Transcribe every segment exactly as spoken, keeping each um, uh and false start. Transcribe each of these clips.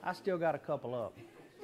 I still got a couple up.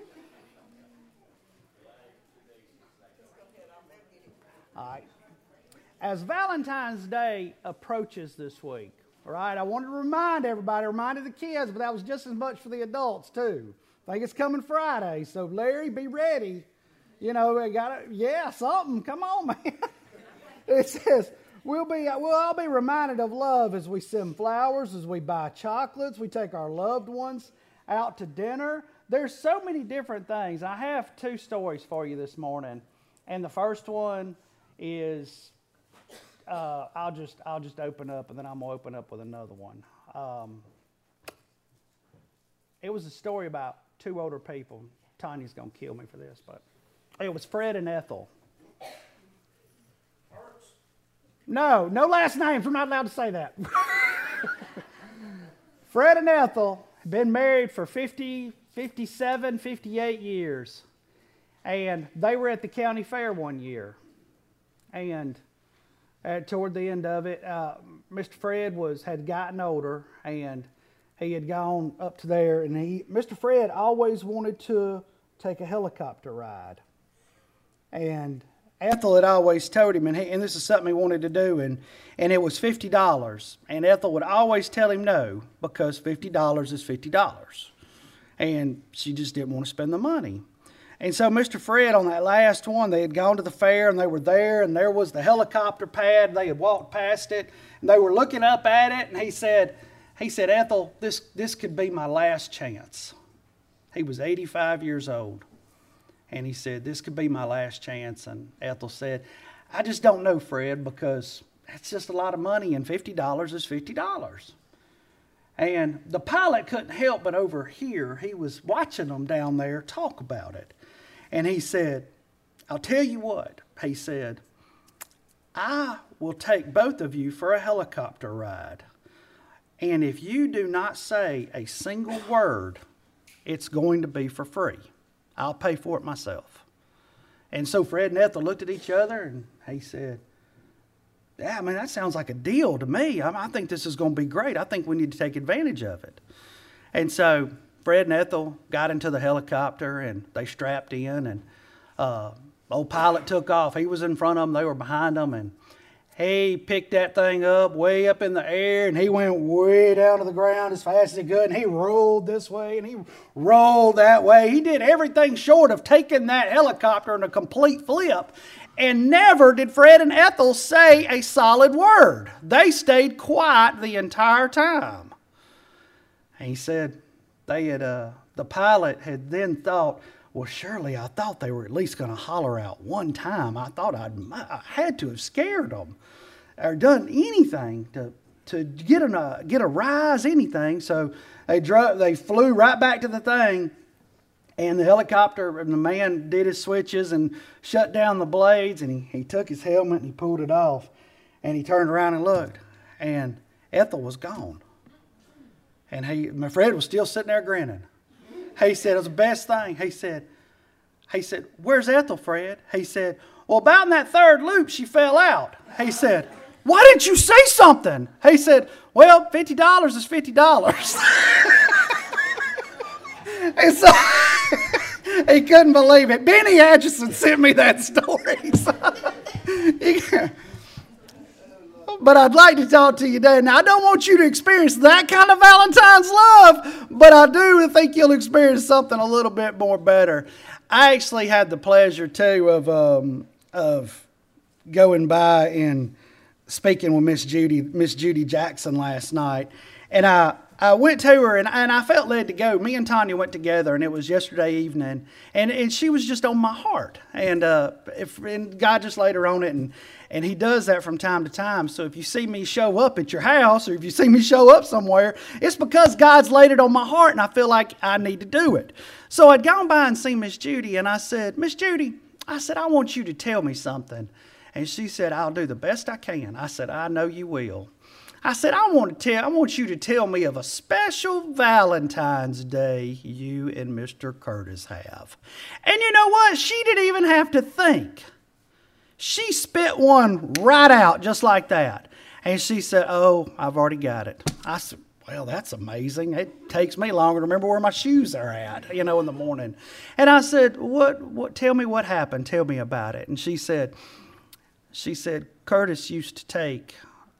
All right. As Valentine's Day approaches this week, all right, I wanted to remind everybody, reminded the kids, but that was just as much for the adults too. I think it's coming Friday, so Larry, be ready. You know, we got to, yeah, something. Come on, man. It says, we'll be, we'll all be reminded of love as we send flowers, as we buy chocolates, we take our loved ones out to dinner. There's so many different things. I have two stories for you this morning, and the first one is, uh, I'll just I'll just open up, and then I'm gonna open up with another one. Um, it was a story about two older people. Tanya's gonna kill me for this, but it was Fred and Ethel. No, no last names. We're not allowed to say that. Fred and Ethel had been married for fifty, fifty-seven, fifty-eight years, and they were at the county fair one year. And uh, toward the end of it, uh, Mister Fred was had gotten older, and he had gone up to there, and he, Mister Fred always wanted to take a helicopter ride. And Ethel had always told him, and, he, and this is something he wanted to do, and, and it was fifty dollars. And Ethel would always tell him no, because fifty dollars is fifty dollars. And she just didn't want to spend the money. And so Mister Fred, on that last one, they had gone to the fair, and they were there, and there was the helicopter pad. They had walked past it, and they were looking up at it, and he said, he said, Ethel, this, this could be my last chance. He was eighty-five years old. And he said, this could be my last chance. And Ethel said, I just don't know, Fred, because that's just a lot of money, and fifty dollars is fifty dollars. And the pilot couldn't help but overhear. He was watching them down there talk about it. And he said, I'll tell you what, he said, I will take both of you for a helicopter ride. And if you do not say a single word, it's going to be for free. I'll pay for it myself. And so Fred and Ethel looked at each other, and he said, yeah, I mean, that sounds like a deal to me. I, I think this is going to be great. I think we need to take advantage of it. And so Fred and Ethel got into the helicopter, and they strapped in, and uh, old pilot took off. He was in front of them. They were behind them, and he picked that thing up way up in the air, and he went way down to the ground as fast as he could, and he rolled this way, and he rolled that way. He did everything short of taking that helicopter in a complete flip, and never did Fred and Ethel say a solid word. They stayed quiet the entire time. And he said they had, uh, the pilot had then thought, well, surely I thought they were at least going to holler out one time. I thought I'd, I had to have scared them or done anything to to get, an, uh, get a rise, anything. So they drove, they flew right back to the thing, and the helicopter, and the man did his switches and shut down the blades, and he, he took his helmet and he pulled it off, and he turned around and looked, and Ethel was gone. And he, my Fred was still sitting there grinning. He said, it was the best thing. He said, he said, where's Ethel, Fred? He said, well, about in that third loop, she fell out. He said, why didn't you say something? He said, well, fifty dollars is fifty dollars. And so he couldn't believe it. Benny Atchison sent me that story. So, yeah. But I'd like to talk to you today. Now, I don't want you to experience that kind of Valentine's love, but I do think you'll experience something a little bit more better. I actually had the pleasure, too, of um, of going by and speaking with Miss Judy, Miss Judy Jackson last night. And I, I went to her, and, and I felt led to go. Me and Tanya went together, and it was yesterday evening. And, and she was just on my heart. And, uh, if, and God just laid her on it, and And he does that from time to time. So if you see me show up at your house, or if you see me show up somewhere, it's because God's laid it on my heart and I feel like I need to do it. So I'd gone by and seen Miss Judy, and I said, Miss Judy, I said, I want you to tell me something. And she said, I'll do the best I can. I said, I know you will. I said, I want to tell, I want you to tell me of a special Valentine's Day you and Mister Curtis have. And you know what? She didn't even have to think. She spit one right out just like that. And she said, oh, I've already got it. I said, well, that's amazing. It takes me longer to remember where my shoes are at, you know, in the morning. And I said, what, what, tell me what happened. Tell me about it. And she said, she said, Curtis used to take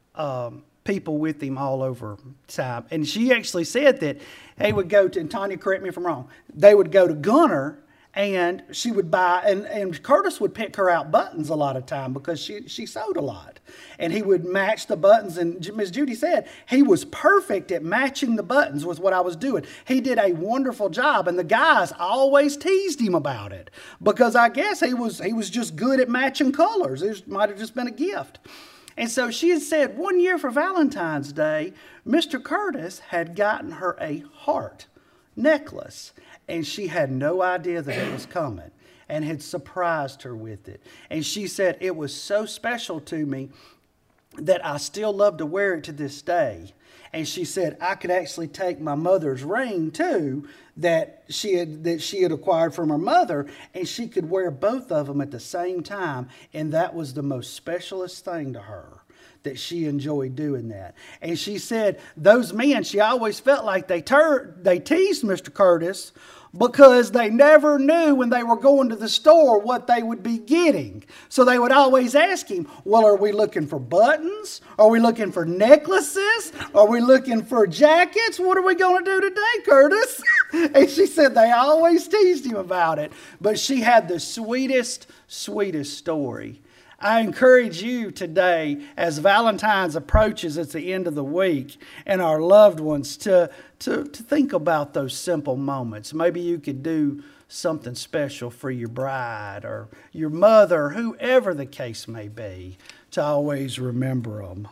um, people with him all over time. And she actually said that they would go to, and Tanya, correct me if I'm wrong, they would go to Gunner, and she would buy, and, and Curtis would pick her out buttons a lot of time because she, she sewed a lot. And he would match the buttons. And Miss Judy said he was perfect at matching the buttons with what I was doing. He did a wonderful job. And the guys always teased him about it because I guess he was, he was just good at matching colors. It might have just been a gift. And so she had said one year for Valentine's Day, Mister Curtis had gotten her a heart necklace. And she had no idea that it was coming and had surprised her with it. And she said, it was so special to me that I still love to wear it to this day. And she said, I could actually take my mother's ring too, that she had, that she had acquired from her mother, and she could wear both of them at the same time. And that was the most specialest thing to her, that she enjoyed doing that. And she said those men, she always felt like they tur- they teased Mister Curtis because they never knew when they were going to the store what they would be getting. So they would always ask him, well, are we looking for buttons? Are we looking for necklaces? Are we looking for jackets? What are we going to do today, Curtis? And she said they always teased him about it. But she had the sweetest, sweetest story. I encourage you today, as Valentine's approaches at the end of the week, and our loved ones, to, to, to think about those simple moments. Maybe you could do something special for your bride or your mother, whoever the case may be, to always remember them.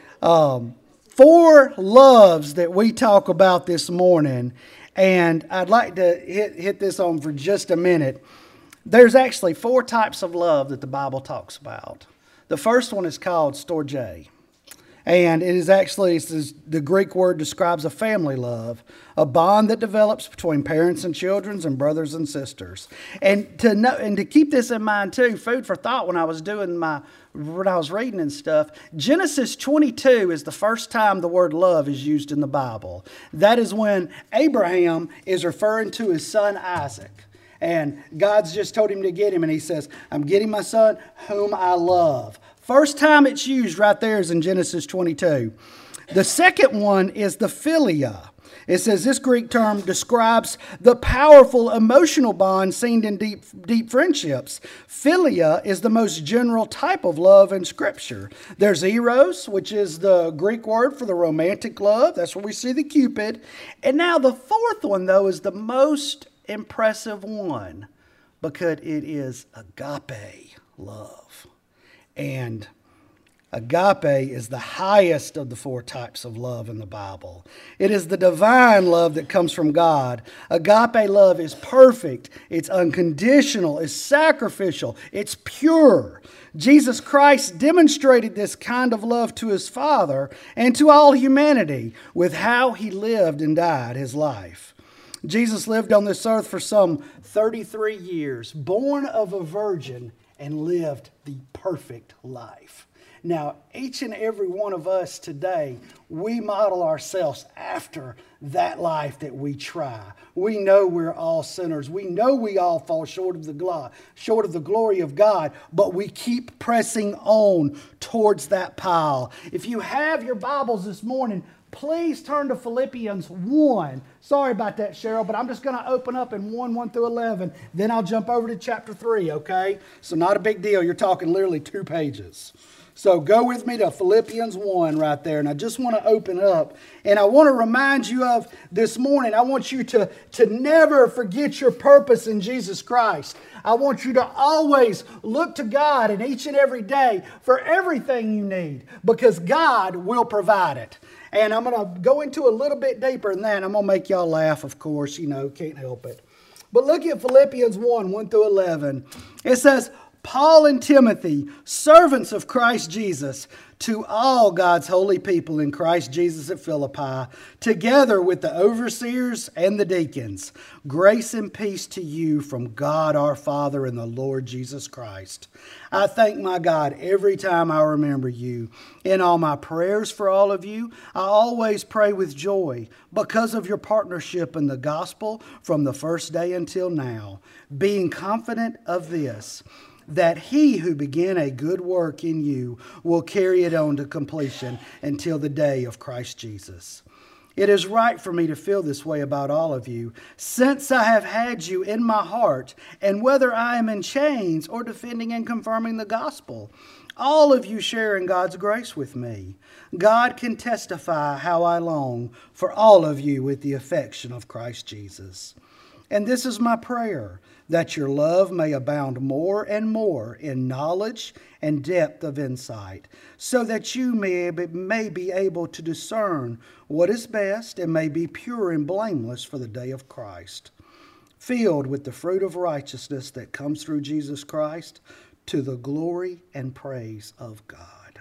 Um, four loves that we talk about this morning, and I'd like to hit, hit this on for just a minute. There's actually four types of love that the Bible talks about. The first one is called storge. And it is actually, it's, the Greek word describes a family love, a bond that develops between parents and children and brothers and sisters. And to know, and to keep this in mind too, food for thought when I was doing my, when I was reading and stuff, Genesis twenty-two is the first time the word love is used in the Bible. That is when Abraham is referring to his son Isaac. And God's just told him to get him. And he says, I'm getting my son whom I love. First time it's used right there is in Genesis twenty-two. The second one is the philia. It says this Greek term describes the powerful emotional bond seen in deep, deep friendships. Philia is the most general type of love in Scripture. There's eros, which is the Greek word for the romantic love. That's where we see the Cupid. And now the fourth one, though, is the most impressive one because it is agape love. And agape is the highest of the four types of love in the Bible. It is the divine love that comes from God. Agape love is perfect. It's unconditional. It's sacrificial. It's pure. Jesus Christ demonstrated this kind of love to his Father and to all humanity with how he lived and died his life. Jesus lived on this earth for some thirty-three years, born of a virgin, and lived the perfect life. Now, each and every one of us today, we model ourselves after that life that we try. We know we're all sinners. We know we all fall short of the glo- short of the glory of God, but we keep pressing on towards that pile. If you have your Bibles this morning, please turn to Philippians one. Sorry about that, Cheryl, but I'm just going to open up in one, one through eleven. Then I'll jump over to chapter three, okay? So not a big deal. You're talking literally two pages. So go with me to Philippians one right there. And I just want to open up. And I want to remind you of this morning, I want you to, to never forget your purpose in Jesus Christ. I want you to always look to God in each and every day for everything you need, because God will provide it. And I'm going to go into a little bit deeper than that. I'm going to make y'all laugh, of course. You know, can't help it. But look at Philippians one, one through eleven. It says, Paul and Timothy, servants of Christ Jesus, to all God's holy people in Christ Jesus at Philippi, together with the overseers and the deacons, grace and peace to you from God our Father and the Lord Jesus Christ. I thank my God every time I remember you. In all my prayers for all of you, I always pray with joy because of your partnership in the gospel from the first day until now, being confident of this, that he who began a good work in you will carry it on to completion until the day of Christ Jesus. It is right for me to feel this way about all of you, since I have had you in my heart, and whether I am in chains or defending and confirming the gospel, all of you share in God's grace with me. God can testify how I long for all of you with the affection of Christ Jesus. And this is my prayer, that your love may abound more and more in knowledge and depth of insight, so that you may be, may be able to discern what is best and may be pure and blameless for the day of Christ, filled with the fruit of righteousness that comes through Jesus Christ, to the glory and praise of God.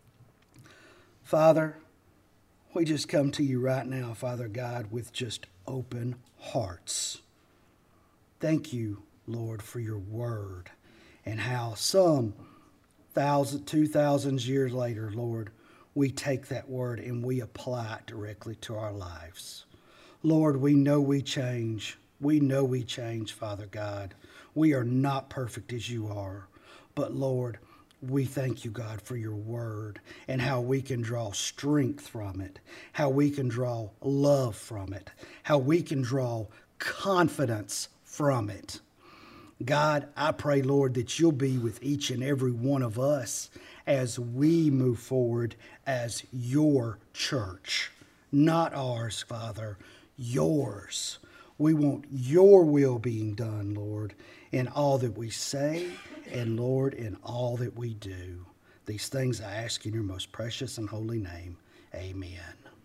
Father, we just come to you right now, Father God, with just open hearts. Thank you, Lord, for your word, and how some thousand, two thousand years later, Lord, we take that word and we apply it directly to our lives. Lord, we know we change. We know we change, Father God. We are not perfect as you are. But Lord, we thank you, God, for your word and how we can draw strength from it, how we can draw love from it, how we can draw confidence from it. God, I pray, Lord, that you'll be with each and every one of us as we move forward as your church. Not ours, Father, yours. We want your will being done, Lord, in all that we say and, Lord, in all that we do. These things I ask in your most precious and holy name. Amen.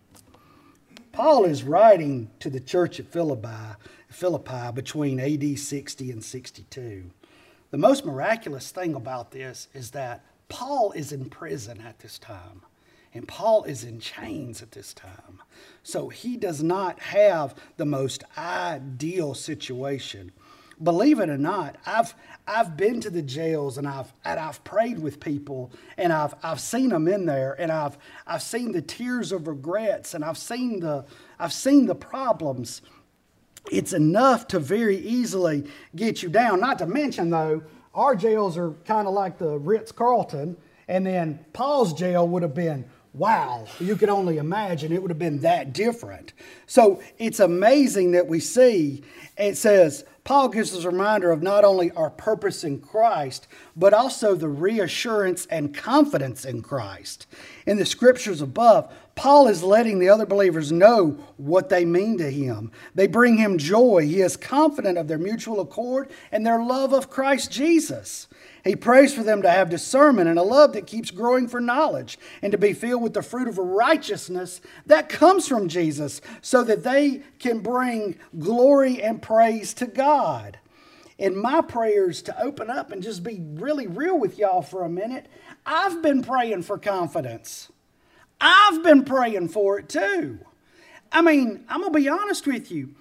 Paul is writing to the church at Philippi, Philippi between A D sixty and sixty-two. The most miraculous thing about this is that Paul is in prison at this time, and Paul is in chains at this time. So he does not have the most ideal situation. Believe it or not, I've I've been to the jails and I've and I've prayed with people, and I've I've seen them in there, and I've I've seen the tears of regrets, and I've seen the I've seen the problems. It's enough to very easily get you down. Not to mention, though, our jails are kind of like the Ritz-Carlton, and then Paul's jail would have been, wow, you could only imagine it would have been that different. So it's amazing that we see, it says, Paul gives us a reminder of not only our purpose in Christ, but also the reassurance and confidence in Christ. In the scriptures above, Paul is letting the other believers know what they mean to him. They bring him joy. He is confident of their mutual accord and their love of Christ Jesus. He prays for them to have discernment and a love that keeps growing for knowledge, and to be filled with the fruit of righteousness that comes from Jesus, so that they can bring glory and praise to God. In my prayers, to open up and just be really real with y'all for a minute, I've been praying for confidence. I've been praying for it too. I mean, I'm going to be honest with you.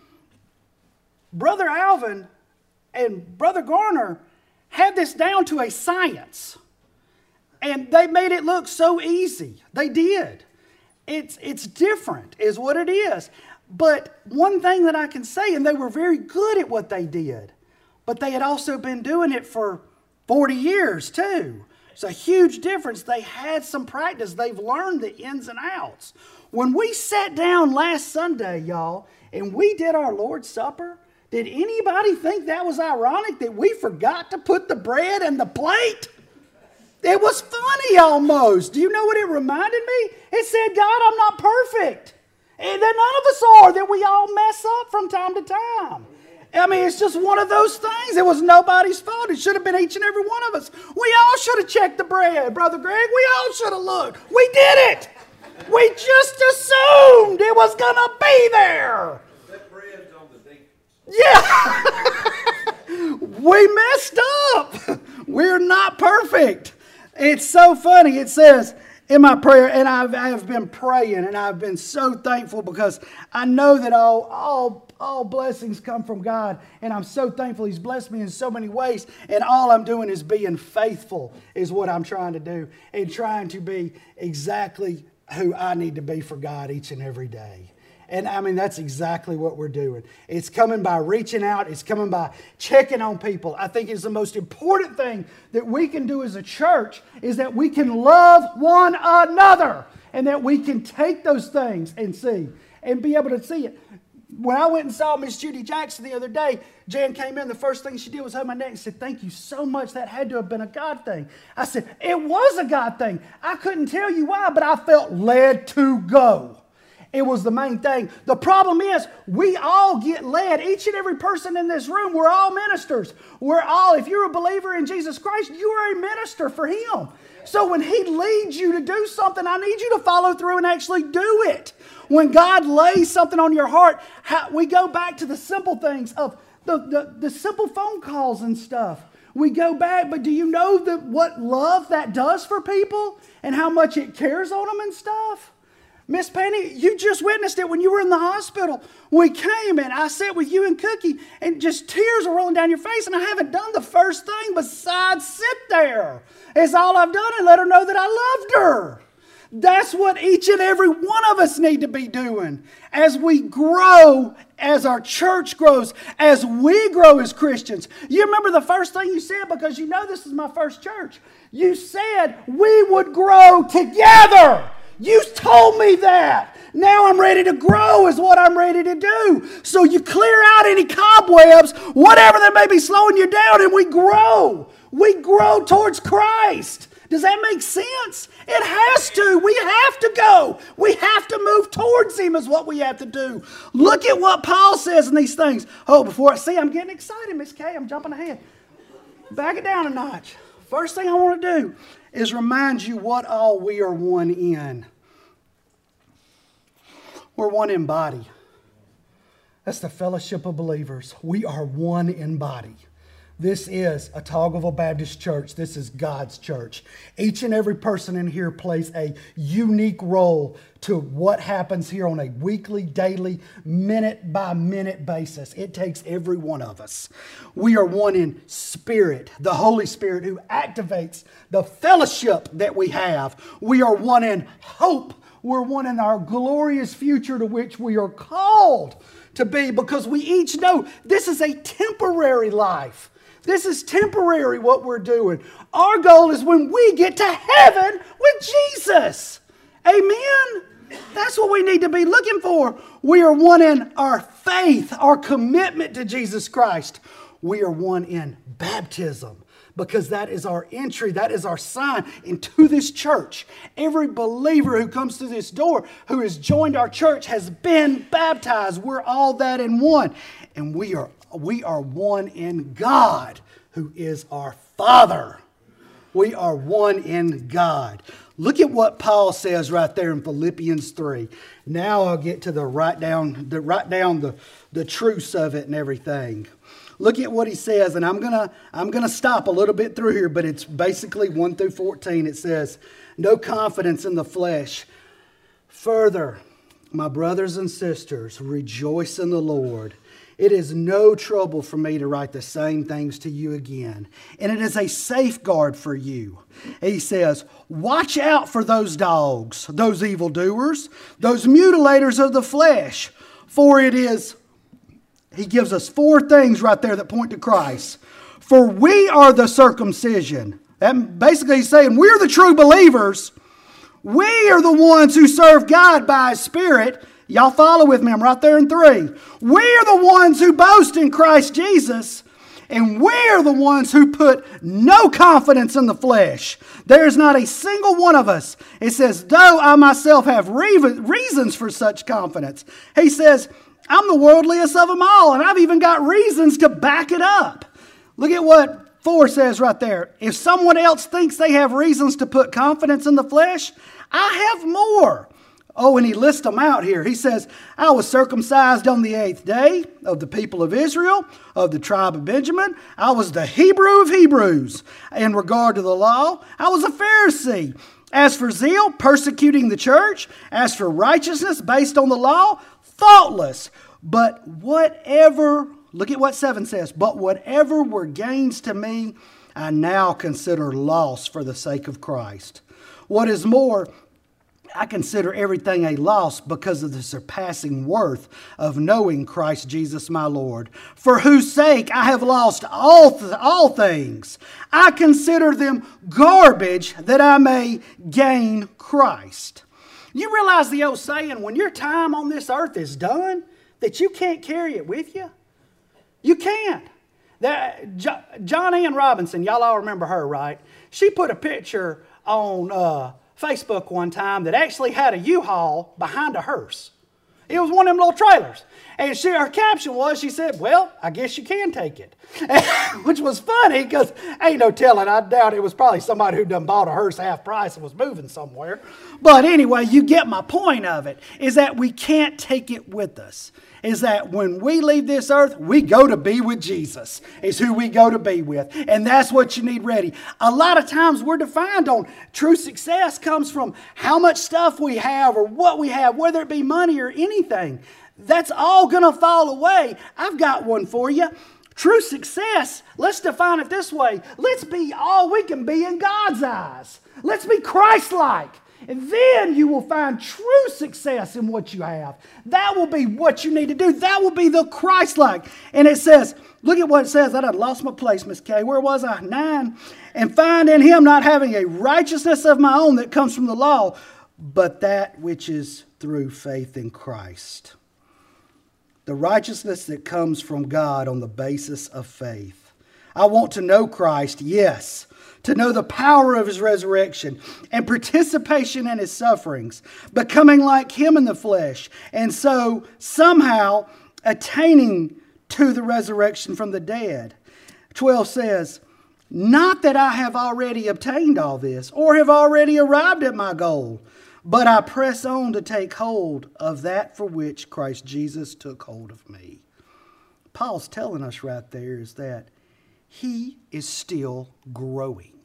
Brother Alvin and Brother Garner had this down to a science. And they made it look so easy. They did. It's, it's different is what it is. But one thing that I can say, and they were very good at what they did, but they had also been doing it for forty years too. It's a huge difference. They had some practice. They've learned the ins and outs. When we sat down last Sunday, y'all, and we did our Lord's Supper, did anybody think that was ironic that we forgot to put the bread in the plate? It was funny almost. Do you know what it reminded me? It said, God, I'm not perfect. And that none of us are, that we all mess up from time to time. I mean, it's just one of those things. It was nobody's fault. It should have been each and every one of us. We all should have checked the bread, Brother Greg. We all should have looked. We did it. We just assumed it was going to be there. That bread's on the deacons. Yeah. We messed up. We're not perfect. It's so funny. It says in my prayer, and I've, I have been praying, and I've been so thankful because I know that all, all, all blessings come from God, and I'm so thankful He's blessed me in so many ways, and all I'm doing is being faithful is what I'm trying to do, and trying to be exactly who I need to be for God each and every day. And I mean, that's exactly what we're doing. It's coming by reaching out. It's coming by checking on people. I think it's the most important thing that we can do as a church is that we can love one another and that we can take those things and see and be able to see it. When I went and saw Miss Judy Jackson the other day, Jan came in. The first thing she did was hold my neck and said, "Thank you so much. That had to have been a God thing." I said, "It was a God thing. I couldn't tell you why, but I felt led to go." It was the main thing. The problem is we all get led. Each and every person in this room, we're all ministers. We're all, if you're a believer in Jesus Christ, you are a minister for Him. So when He leads you to do something, I need you to follow through and actually do it. When God lays something on your heart, how, we go back to the simple things of the, the, the simple phone calls and stuff. We go back, but do you know that what love that does for people and how much it cares on them and stuff? Miss Penny, you just witnessed it when you were in the hospital. We came and I sat with you and Cookie and just tears are rolling down your face, and I haven't done the first thing besides sit there. It's all I've done and let her know that I loved her. That's what each and every one of us need to be doing. As we grow, as our church grows, as we grow as Christians. You remember the first thing you said, because you know this is my first church. You said we would grow together. You told me that. Now I'm ready to grow is what I'm ready to do. So you clear out any cobwebs, whatever that may be slowing you down, and we grow. We grow towards Christ. Does that make sense? It has to. We have to go. We have to move towards Him is what we have to do. Look at what Paul says in these things. Oh, before I see, I'm getting excited, Miss Kay. I'm jumping ahead. Back it down a notch. First thing I want to do is remind you what all we are one in. We're one in body. That's the fellowship of believers. We are one in body. This is a Tocqueville Baptist Church. This is God's church. Each and every person in here plays a unique role to what happens here on a weekly, daily, minute by minute basis. It takes every one of us. We are one in spirit, the Holy Spirit who activates the fellowship that we have. We are one in hope. We're one in our glorious future to which we are called to be, because we each know this is a temporary life. This is temporary what we're doing. Our goal is when we get to heaven with Jesus. Amen? That's what we need to be looking for. We are one in our faith, our commitment to Jesus Christ. We are one in baptism, because that is our entry, that is our sign into this church. Every believer who comes through this door, who has joined our church, has been baptized. We're all that in one. And we are We are one in God, who is our Father. We are one in God. Look at what Paul says right there in Philippians three. Now I'll get to the write down, the write down the, the truths of it and everything. Look at what he says, and I'm gonna I'm gonna stop a little bit through here, but it's basically one through fourteen. It says, "No confidence in the flesh. Further, my brothers and sisters, rejoice in the Lord. It is no trouble for me to write the same things to you again, and it is a safeguard for you." He says, "Watch out for those dogs, those evildoers, those mutilators of the flesh, for it is..." He gives us four things right there that point to Christ. "For we are the circumcision." That basically he's saying we're the true believers. We are the ones who serve God by His Spirit. Y'all follow with me. I'm right there in three. We are the ones who boast in Christ Jesus. And we are the ones who put no confidence in the flesh. There is not a single one of us. It says, though I myself have reasons for such confidence. He says, I'm the worldliest of them all, and I've even got reasons to back it up. Look at what four says right there. If someone else thinks they have reasons to put confidence in the flesh, I have more. Oh, and he lists them out here. He says, I was circumcised on the eighth day of the people of Israel, of the tribe of Benjamin. I was the Hebrew of Hebrews in regard to the law. I was a Pharisee. As for zeal, persecuting the church. As for righteousness based on the law, thoughtless. But whatever, look at what seven says, but whatever were gains to me, I now consider loss for the sake of Christ. What is more, I consider everything a loss because of the surpassing worth of knowing Christ Jesus my Lord, for whose sake I have lost all, th- all things. I consider them garbage that I may gain Christ. You realize the old saying, when your time on this earth is done, that you can't carry it with you? You can't. That, jo- John Ann Robinson, y'all all remember her, right? She put a picture on Uh, Facebook one time that actually had a U-Haul behind a hearse. It was one of them little trailers. And she, her caption was, she said, well, I guess you can take it. Which was funny because ain't no telling. I doubt it was probably somebody who done bought a hearse half price and was moving somewhere. But anyway, you get my point of it, is that we can't take it with us. Is that when we leave this earth, we go to be with Jesus, is who we go to be with. And that's what you need ready. A lot of times we're defined on true success comes from how much stuff we have or what we have, whether it be money or anything. That's all going to fall away. I've got one for you. True success, let's define it this way. Let's be all we can be in God's eyes. Let's be Christ-like. And then you will find true success in what you have. That will be what you need to do. That will be the Christ-like. And it says, look at what it says. I done lost my place, Miss Kay. Where was I? Nine. And find in him not having a righteousness of my own that comes from the law, but that which is through faith in Christ. The righteousness that comes from God on the basis of faith. I want to know Christ, yes. To know the power of his resurrection and participation in his sufferings, becoming like him in the flesh, and so somehow attaining to the resurrection from the dead. twelve says, not that I have already obtained all this or have already arrived at my goal, but I press on to take hold of that for which Christ Jesus took hold of me. Paul's telling us right there is that he is still growing.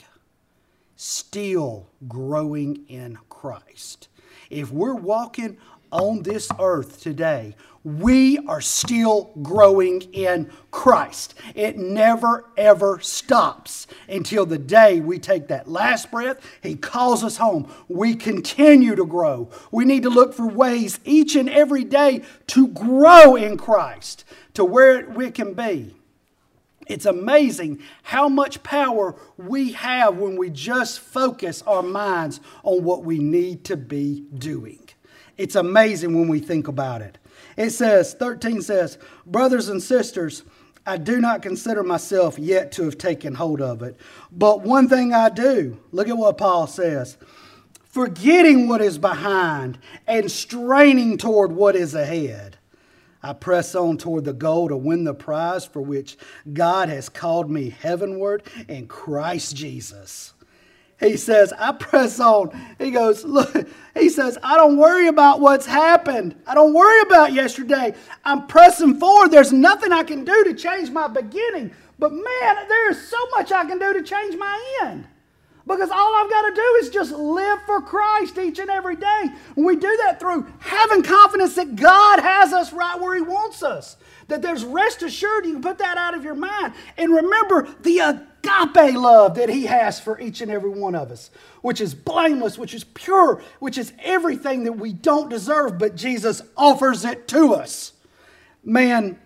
Still growing in Christ. If we're walking on this earth today, we are still growing in Christ. It never, ever stops until the day we take that last breath. He calls us home. We continue to grow. We need to look for ways each and every day to grow in Christ to where we can be. It's amazing how much power we have when we just focus our minds on what we need to be doing. It's amazing when we think about it. It says, thirteen says, brothers and sisters, I do not consider myself yet to have taken hold of it. But one thing I do, look at what Paul says, forgetting what is behind and straining toward what is ahead. I press on toward the goal to win the prize for which God has called me heavenward in Christ Jesus. He says, I press on. He goes, look, he says, I don't worry about what's happened. I don't worry about yesterday. I'm pressing forward. There's nothing I can do to change my beginning. But man, there is so much I can do to change my end. Because all I've got to do is just live for Christ each and every day. And we do that through having confidence that God has us right where he wants us. That there's rest assured, you can put that out of your mind. And remember the agape love that he has for each and every one of us. Which is blameless, which is pure, which is everything that we don't deserve, but Jesus offers it to us. Man,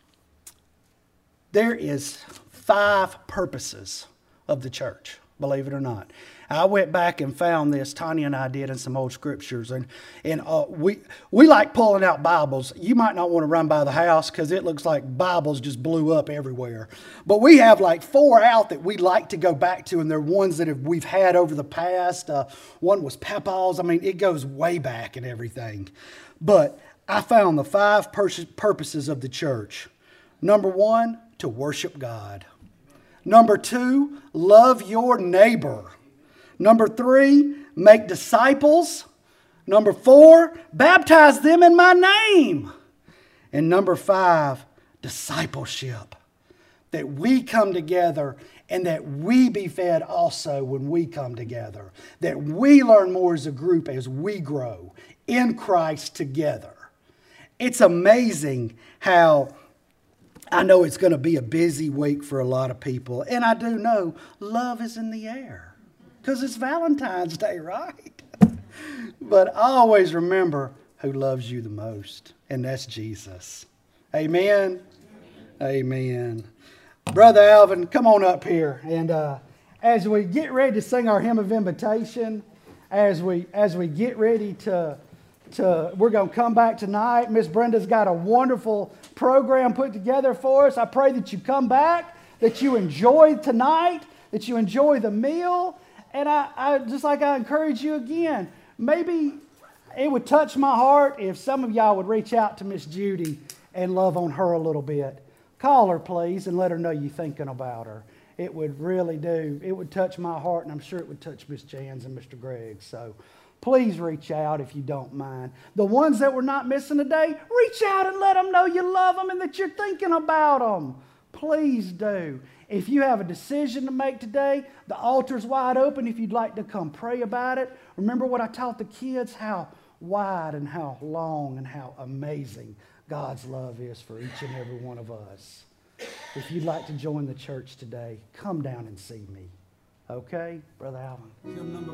there is five purposes of the church. Believe it or not. I went back and found this, Tanya and I did, in some old scriptures. And, and uh, we, we like pulling out Bibles. You might not want to run by the house because it looks like Bibles just blew up everywhere. But we have like four out that we like to go back to, and they're ones that have, we've had over the past. Uh, one was Papa's. I mean, it goes way back and everything. But I found the five pur- purposes of the church. Number one, to worship God. Number two, love your neighbor. Number three, make disciples. Number four, baptize them in my name. And number five, discipleship. That we come together and that we be fed also when we come together. That we learn more as a group as we grow in Christ together. It's amazing how I know it's going to be a busy week for a lot of people. And I do know love is in the air. Because it's Valentine's Day, right? But always remember who loves you the most. And that's Jesus. Amen? Amen. Brother Alvin, come on up here. And uh, as we get ready to sing our hymn of invitation, as we as we get ready to, to we're going to come back tonight. Miss Brenda's got a wonderful program put together for us. I pray that you come back, that you enjoy tonight, that you enjoy the meal. And I, I just like I encourage you again, maybe it would touch my heart if some of y'all would reach out to Miss Judy and love on her a little bit. Call her, please, and let her know you're thinking about her. It would really do. It would touch my heart, and I'm sure it would touch Miss Jans and Mister Gregg. So please reach out if you don't mind. The ones that we're not missing today, reach out and let them know you love them and that you're thinking about them. Please do. If you have a decision to make today, the altar's wide open if you'd like to come pray about it. Remember what I taught the kids, how wide and how long and how amazing God's love is for each and every one of us. If you'd like to join the church today, come down and see me. Okay, Brother Alvin?